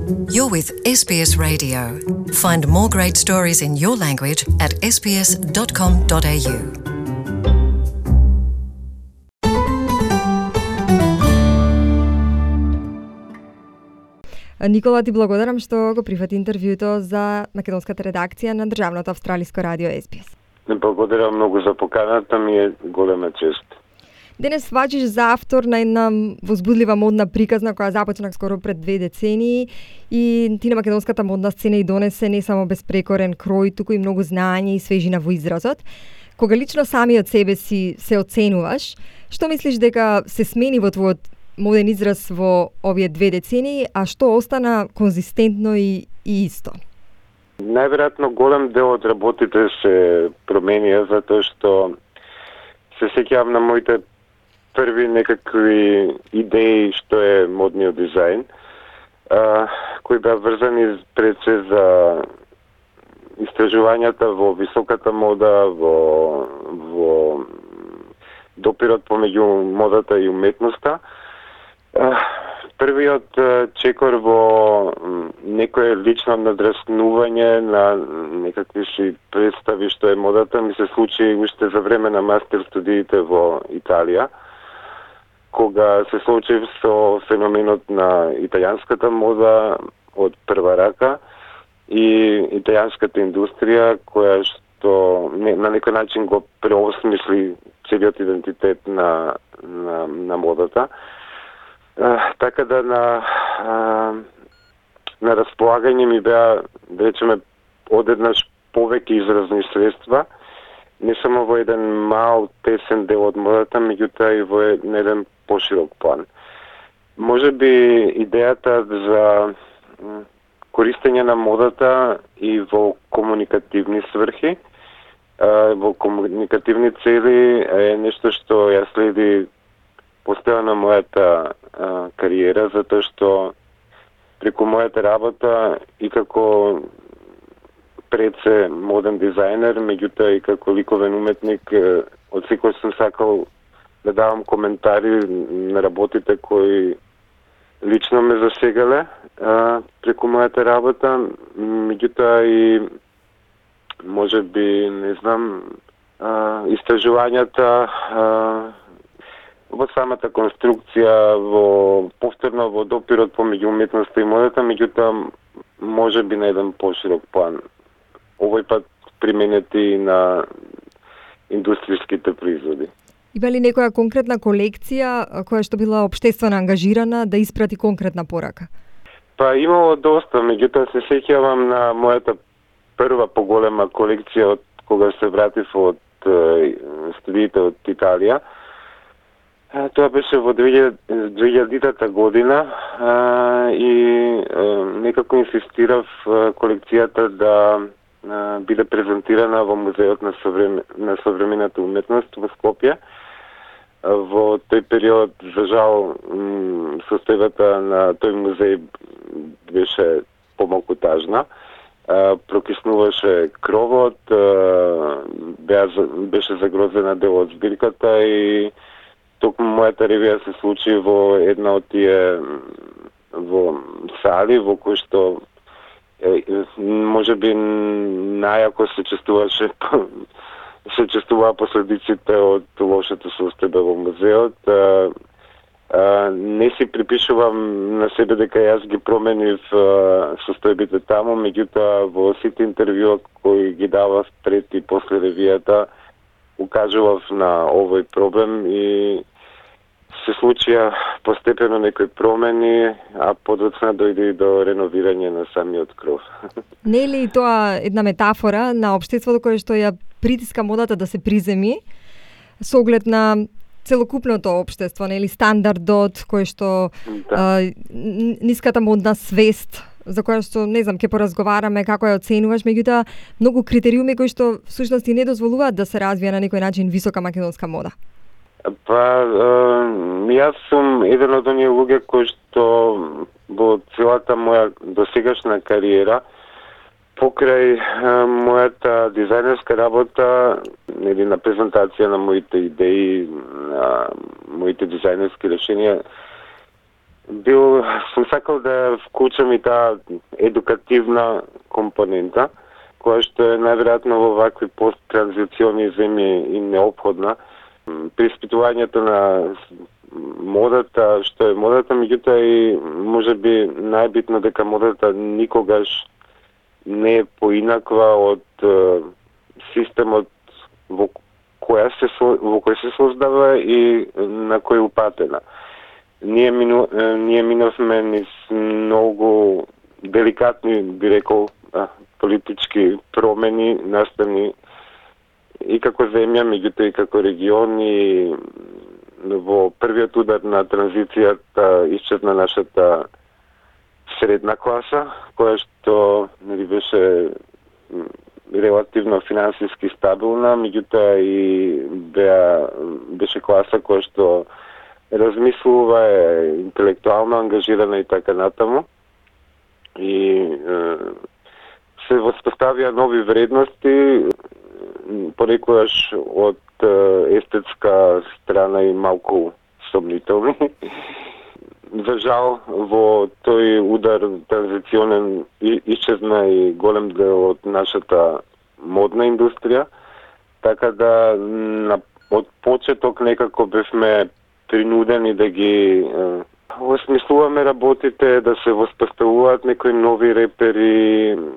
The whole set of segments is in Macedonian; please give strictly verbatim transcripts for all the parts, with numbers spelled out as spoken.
You're with S B S Radio. Find more great stories in your language at s b s dot com dot a u. Никола, ти благодарам што го прифати интервјуто за македонската редакција на државното австралиско радио С Б С. Благодарам многу за поканата, ми е голема чест. Денес вачиш за автор на една возбудлива модна приказна која започна скоро пред две децении и ти на македонската модна сцена и донесе не само безпрекорен крој, туку и многу знаење и свежина во изразот. Кога лично сами од себе си се оценуваш, што мислиш дека се смени во твојот моден израз во овие две децении, а што остана конзистентно и, и исто? Најверојатно голем дел од работите се променија затоа што се сеќавам на моите први некакви идеи што е модниот дизајн, а, кои беа врзани пред се за истражувањата во високата мода, во, во допирот помеѓу модата и уметноста. А, првиот чекор во некое лично надраскнување на некакви си представи што е модата ми се случи уште за време на мастер студиите во Италија, кога се соочив со феноменот на италијанската мода од прва рака и италијанската индустрија која што не, на некој начин го преосмисли целиот идентитет на, на, на модата. А, така да на, а, на располагање ми беа, да речеме, одеднаш повеќе изразни средства, не само во еден мал, тесен дел од модата, меѓутоа и во еден поширок план. Може би идејата за користење на модата и во комуникативни сврхи, во комуникативни цели е нешто што ја следи постојано мојата а, кариера, затоа што преку мојата работа и како пред се моден дизајнер, меѓутоа и како ликовен уметник, од секој сум сакал да давам коментари на работите кои лично ме засегале а, преку мојата работа, меѓутоа и може би, не знам, а, истражувањата а, во самата конструкција, во повторно во допирот помеѓу уметноста и модата, меѓутоа може би на еден поширок план. Овој пат применети на индустријските производи. Има ли некоја конкретна колекција која што била општествено ангажирана да испрати конкретна порака? Па имало доста, меѓутоа се сеќавам на мојата прва поголема колекција од кога се вратив од студиите од Италија. Тоа беше во две илјадитата година а, и а, некако инсистирав а, колекцијата да а, биде презентирана во Музеот на, современ, на современата уметност во Скопје. А, во тој период, за жал, м, состојбата на тој музеј беше помалку тажна. А, прокиснуваше кровот, а, беа, беше загрозена дел од збирката и токму мојата ревија се случи во една од тие во сали во кој што е, може би најако се чувствуваше се чувствуваа последиците од лошата состојба во музеот. А, а, не си припишувам на себе дека јас ги променив а, состојбите таму, меѓутоа во сите интервјуа кои ги давав пред и после ревијата укажував на овој проблем и се случија постепено некои промени, а подоцна дојде и до реновирање на самиот кров. Не е ли тоа една метафора на општеството кое што ја притиска модата да се приземи со оглед на целокупното општество, нели стандардот кој што да. а, ниската модна свест за која што, не знам, ќе поразговараме како ја оценуваш, меѓутоа многу критериуми кои што всушност и не дозволуваат да се развија на некој начин висока македонска мода. Па, е, јас сум еден од оние луѓе кои што во целата моја досегашна кариера покрај е, мојата дизајнерска работа, нели на презентација на моите идеи, на моите дизајнерски решенија, бил, сум сакал да вклучам и таа едукативна компонента, која што е најверојатно во вакви посттранзициони земји и неопходна. Преиспитувањето на модата, што е модата, меѓутоа и можеби најбитно дека модата никогаш не е поинаква од е, системот во која се во кој се создава и на кој упатена. Ние мину, ние минавме низ многу деликатни, би рекол, политички промени настани и како земја, меѓутоа и како регион, и во првиот удар на транзицијата исчезна нашата средна класа, која што нели беше релативно финансиски стабилна, меѓутоа и беа, беше класа која што размислува, е интелектуално ангажирана и така натаму. И е, се воспоставија нови вредности, понекогаш од е, естетска страна и малку сомнителни. За жал, во тој удар транзиционен исчезна и голем дел од нашата модна индустрија, така да на, од почеток некако бевме принудени да ги е, осмислуваме работите, да се воспоставуваат некои нови репери. Е,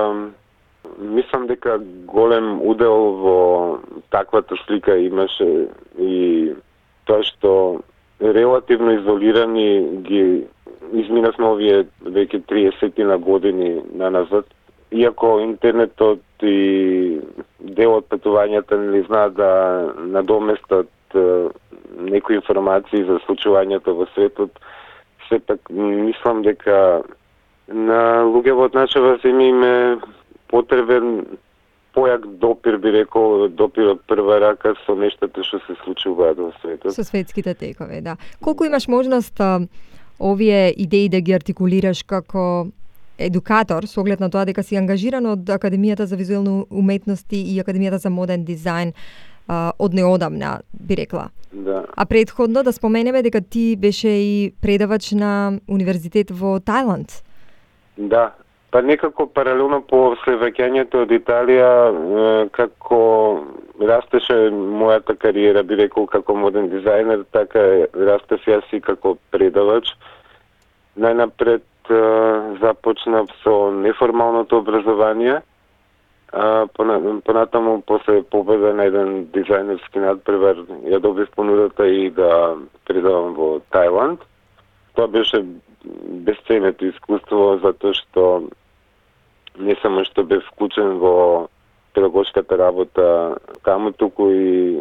мислам дека голем удел во таквата слика имаше и тоа што релативно изолирани ги изминавме овие веќе триесет години наназад. Иако интернетот и дел од патувањата не знаат да надоместат е, некои информации за случувањето во светот, сепак мислам дека на луѓето од нашава земја им е потребен појак допир, би рекол, допир од прва рака со нештата што се случуваат во светот. Со светските текови, да. Колку имаш можност а, овие идеи да ги артикулираш како едукатор, со оглед на тоа дека си ангажиран од Академијата за визуелни уметности и Академијата за моден дизајн а, од неодамна, би рекла. Да. А предходно да споменеме дека ти беше и предавач на универзитет во Тајланд. Да. Па некако паралелно по сваќањето од Италија, како растеше мојата кариера, би рекол, како моден дизајнер, така растев јас и како предавач. Најнапред започнав со неформалното образование, а понатаму после победа на еден дизајнерски надпревар ја добив понудата и да предавам во Тајланд. Тоа беше бесценето искуство, затоа што не само што бев вклучен во педагошката работа таму, туку и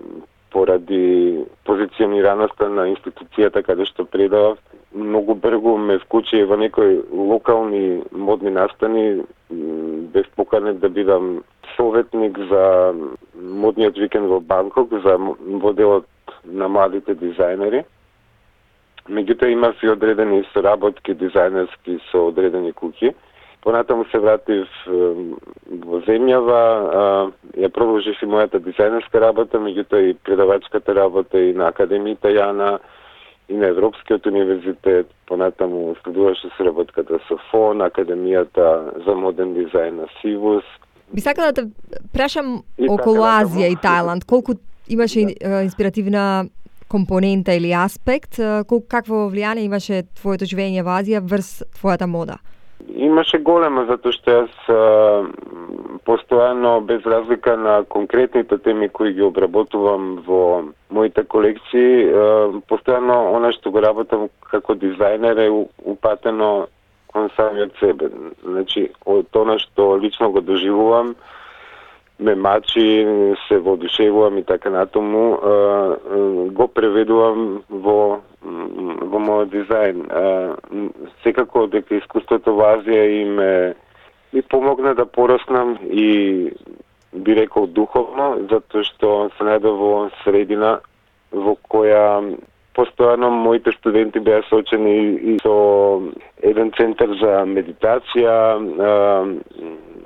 поради позиционираноста на институцијата каде што предавав, многу брзо ме вклучи во некои локални модни настани. Бев поканет да бидам советник за модниот викенд во Банкок, за моделот на младите дизајнери. Меѓутоа имав и одредени соработки дизајнерски со одредени куќи. Понатаму се вратив во земјава, ја продолжив и мојата дизајнерска работа, меѓутоа и предавачката работа и на Академијата Јана, и на Европскиот универзитет. Понатаму следуваше соработката со ФОН, Академијата за моден дизајн на Сивус. Би сакала да те прашам И околу така Азија и Тајланд, колку имаше да. инспиративна компонента или аспект, колку какво влијание имаше твоето живење во Азија врз твојата мода? Имаше голема, затоа што јас а, постојано, без разлика на конкретните теми кои ги обработувам во моите колекции, а, постојано она што го работам како дизајнер е упатено кон самиот себе. Значи, од тоа што лично го доживувам, ме мачи, се воодушевувам и така натаму, а, го преведувам во во мојот дизајн. А, секако дека искуството во Азија и ме ми помогна да пораснам и би рекол духовно, затоа што се најдов во средина во која постојано моите студенти беа сочени и со еден центар за медитација, а,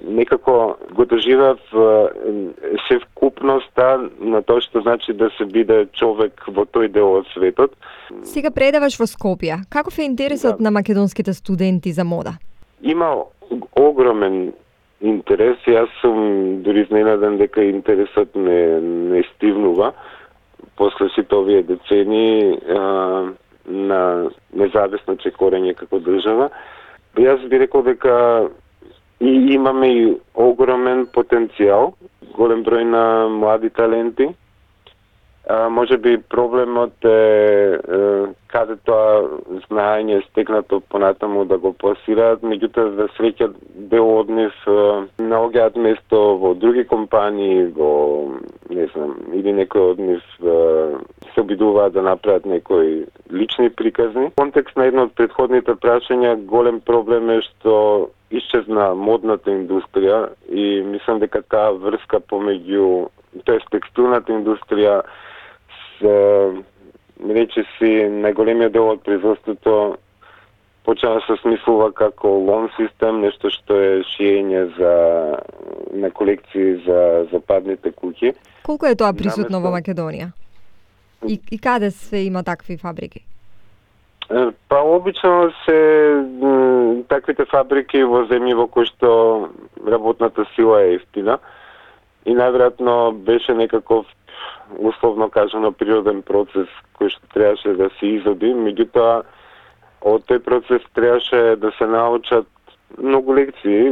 некако го доживав севкупноста на тоа што значи да се биде човек во тој дел од светот. Сега предаваш во Скопје. Каков е интересот да. на македонските студенти за мода? Има огромен интерес. Јас сум дури изненаден дека интересот не, не стивнува после сите овие децении а, на независно чекорење како држава. Јас би рекол дека и имаме и огромен потенцијал, голем број на млади таленти. А, може би проблемот е, е каде тоа знаење стекнато понатаму да го пласираат, меѓутоа за среќа дел од нив наоѓаат место во други компании, во не знам, или некој од нив се обидуваат да направат некои лични приказни. В контекст на едно од претходните прашања, голем проблем е што исчезна модната индустрија и мислам дека таа врска помеѓу, тоест текстилната индустрија се рече си најголемиот дел од производството почна да се смислува како лон систем, нешто што е шиење за на колекции за западните куќи. Колку е тоа присутно во Македонија? И, и каде се има такви фабрики? Па обично се таквите фабрики во земји во кои што работната сила е ефтина и најверојатно беше некаков условно кажано природен процес кој што требаше да се изоди, меѓутоа од тој процес требаше да се научат многу лекции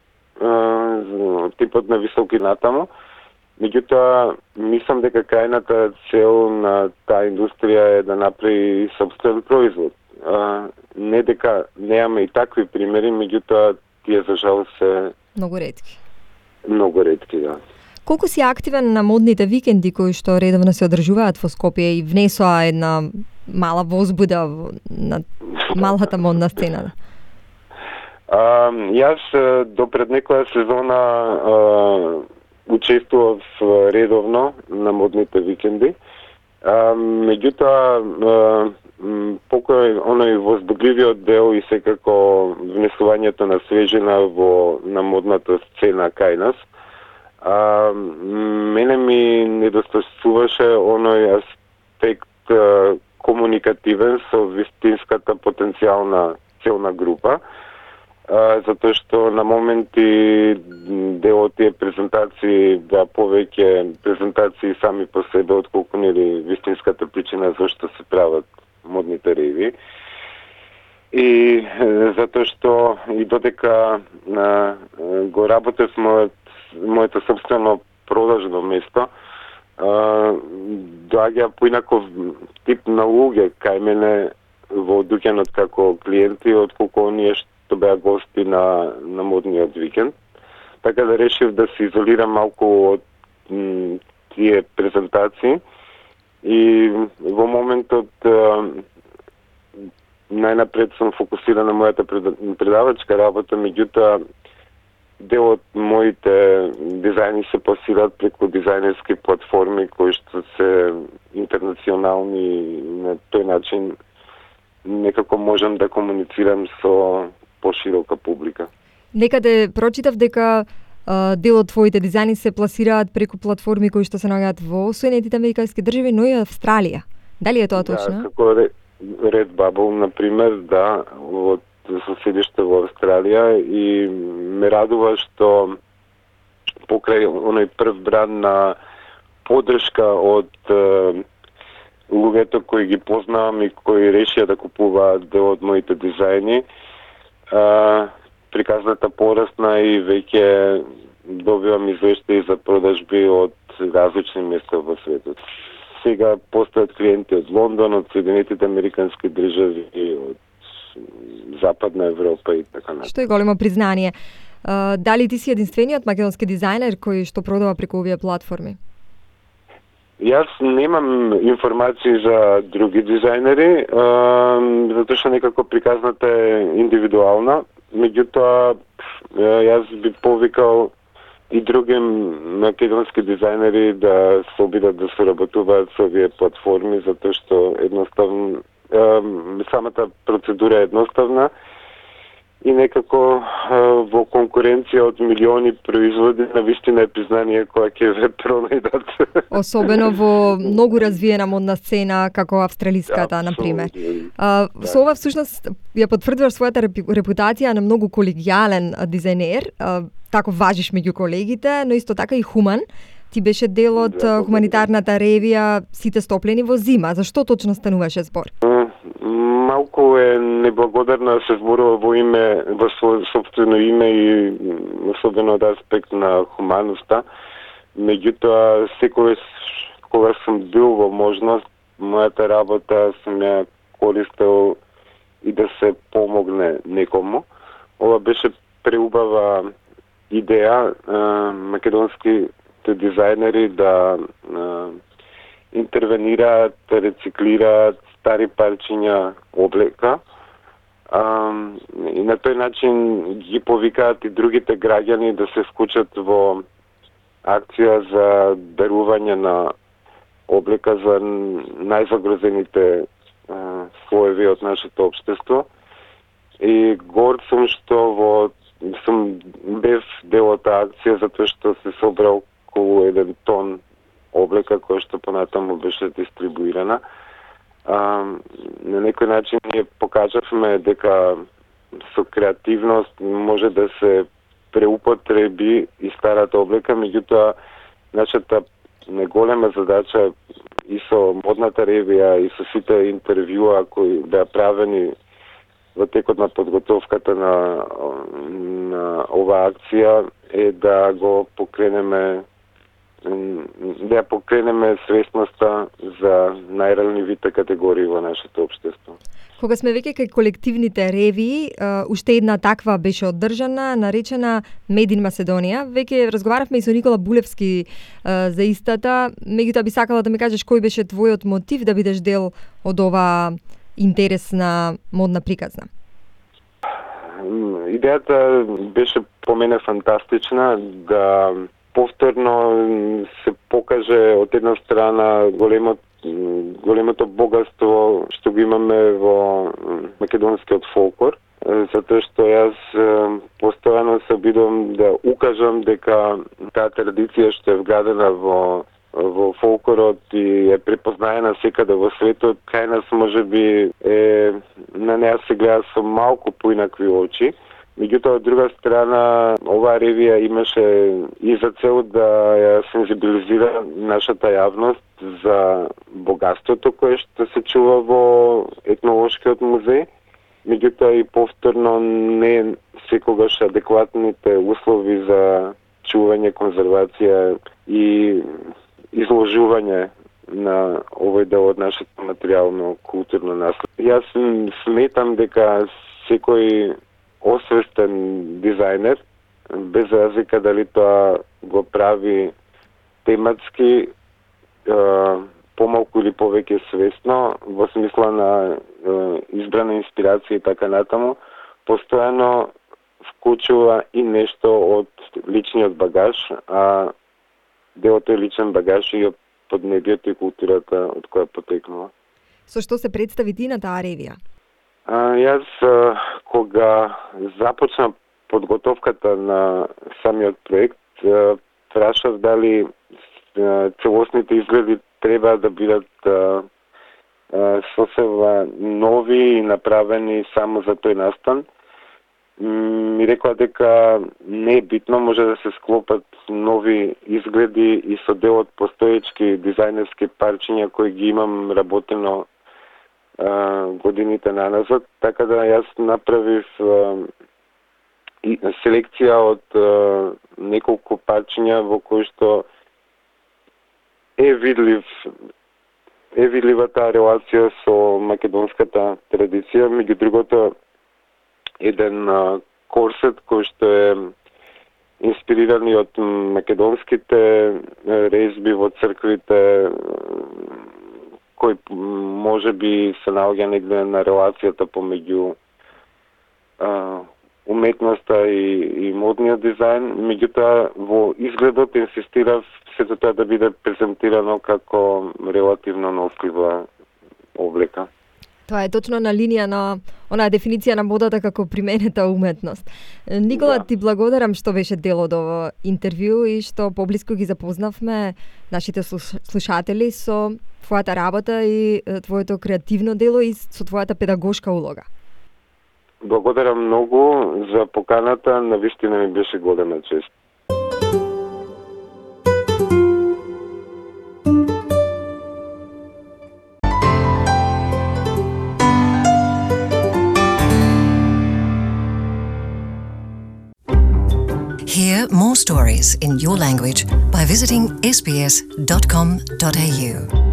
типот на високи натамо. Меѓутоа, мислам дека крајната цел на таа индустрија е да направи собствен производ. А, не дека немаме и такви примери, меѓутоа тие за жал се многу ретки. Многу ретки, да. Колку си активен на модните викенди кои што редовно се одржуваат во Скопје и внесоа една мала возбуда на малата модна сцена? А, јас до пред некоја сезона а, учествував редовно на модните викенди. А, меѓутоа, покој оној возбудливиот дел и секако внесувањето на свежина во на модната сцена кај нас, а, мене ми недостасуваше оној аспект а, комуникативен со вистинската потенцијална целна група. Uh, затоа што на моменти дел од тие презентации да повеќе презентации сами по себе отколку нели вистинската причина зашто се прават модните реви. И uh, затоа што и додека uh, го работев мојот моето собствено продажно место, uh, доаѓа поинаков тип на луѓе кај мене во дуќанот како клиенти отколку оние што што беа гости на, на модниот викенд. Така да решив да се изолирам малку од м, тие презентации и во моментот а, најнапред сум фокусиран на мојата предавачка работа, меѓутоа дел од моите дизајни се пласираат преку дизајнерски платформи кои што се интернационални и на тој начин некако можам да комуницирам со поширока публика. Некаде прочитав дека а, дел од твоите дизајни се пласираат преку платформи кои што се наоѓаат во Соединетите Американски држави, но и Австралија. Дали е тоа точно? Да, како Redbubble, например, да, од соседиште во Австралија и ме радува што покрај оној прв бран на поддршка од е, луѓето кои ги познавам и кои решија да купуваат дел од моите дизајни, Uh, приказната порасна и веќе добивам извештаи за продажби од различни места во светот. Сега постојат клиенти од Лондон, од Соединетите Американски држави, од Западна Европа и така натаму. Што е големо признание. Uh, дали ти си единствениот македонски дизајнер кој што продава преку овие платформи? Јас немам информации за други дизајнери, затоа што некако приказната е индивидуална. Меѓутоа, јас би повикал и други македонски дизајнери да се обидат да соработуваат со овие платформи, затоа што едноставно самата процедура е едноставна и некако во конкуренција од милиони производи навистина е признание која ќе ве пронајдат. Особено во многу развиена модна сцена како австралиската, на пример. Со ова всушност ја потврдуваш својата репутација на многу колегијален дизајнер, тако важиш меѓу колегите, но исто така и хуман. Ти беше дел од да, хуманитарната ревија Сите стоплени во зима. Зашто точно стануваше збор? Малку е неблагодарно да се зборува во име, во своје собствено име и особено од аспект на хуманоста. Меѓутоа, секогаш кога сум бил во можност, мојата работа сум ја користел и да се помогне некому. Ова беше преубава идеја, македонски дизајнери да а, интервенираат, рециклираат стари парчиња облека а, и на тој начин ги повикаат и другите граѓани да се вклучат во акција за дарување на облека за најзагрозените а, слоеви од нашето општество. И горд сум што во сум бев дел од таа акција затоа што се собрал околу еден тон облека која што понатаму беше дистрибуирана. А, на некој начин ние покажавме дека со креативност може да се преупотреби и старата облека, меѓутоа нашата неголема задача и со модната ревија и со сите интервјуа кои беа правени во текот на подготовката на, на оваа акција е да го покренеме да ја покренеме свесноста за најранливите категории во нашето општество. Кога сме веќе кај колективните ревии, уште една таква беше одржана, наречена Made in Macedonia. Веќе разговаравме и со Никола Булевски за истата. Меѓутоа би сакала да ми кажеш кој беше твојот мотив да бидеш дел од ова интересна модна приказна? Идејата беше по мене фантастична да повторно се покаже од една страна големот, големото богатство што го имаме во македонскиот фолклор, затоа што јас постојано се обидувам да укажам дека таа традиција што е вградена во во фолклорот и е препознаена секаде во светот, кај нас можеби е на неа се гледа со малку поинакви очи. Меѓутоа, од друга страна, оваа ревија имаше и за цел да ја сензибилизира нашата јавност за богатството кое што се чува во етнолошкиот музеј. Меѓутоа и повторно не секогаш адекватните услови за чување, конзервација и изложување на овој дел од нашето материјално културно наследство. Јас сметам дека секој освестен дизајнер, без разлика дали тоа го прави тематски, е, помалку или повеќе свесно, во смисла на е, избрана инспирација и така натаму, постојано вклучува и нешто од личниот багаж, а дел тој личен багаж и од поднебието и културата од која потекнува. Со што се представи ти на таа ревија? А, јас, а, кога започна подготовката на самиот проект, а, прашав дали а, целосните изгледи треба да бидат а, а, сосема нови и направени само за тој настан. Ми рекла дека не е битно, може да се склопат нови изгледи и со дел од постоечки дизајнерски парчиња кои ги имам работено Uh, годините наназад, така да јас направив uh, и селекција од uh, неколку парчиња во кои што е видлив е видлива таа релација со македонската традиција, меѓу другото еден uh, корсет кој што е инспириран и од македонските резби во црквите, кој може би се наоѓа негде на релацијата помеѓу а, уметноста и, и модниот дизајн, меѓутоа во изгледот инсистирав сето тоа да биде презентирано како релативно нослива облека. Тоа е точно на линија на онаа дефиниција на модата како применета уметност. Никола, да. Ти благодарам што беше дел од ово интервју и што поблиску ги запознавме нашите слушатели со твојата работа и твоето креативно дело и со твојата педагошка улога. Благодарам многу за поканата, навистина ми беше голема чест. Hear more stories in your language by visiting s b s dot com dot a u.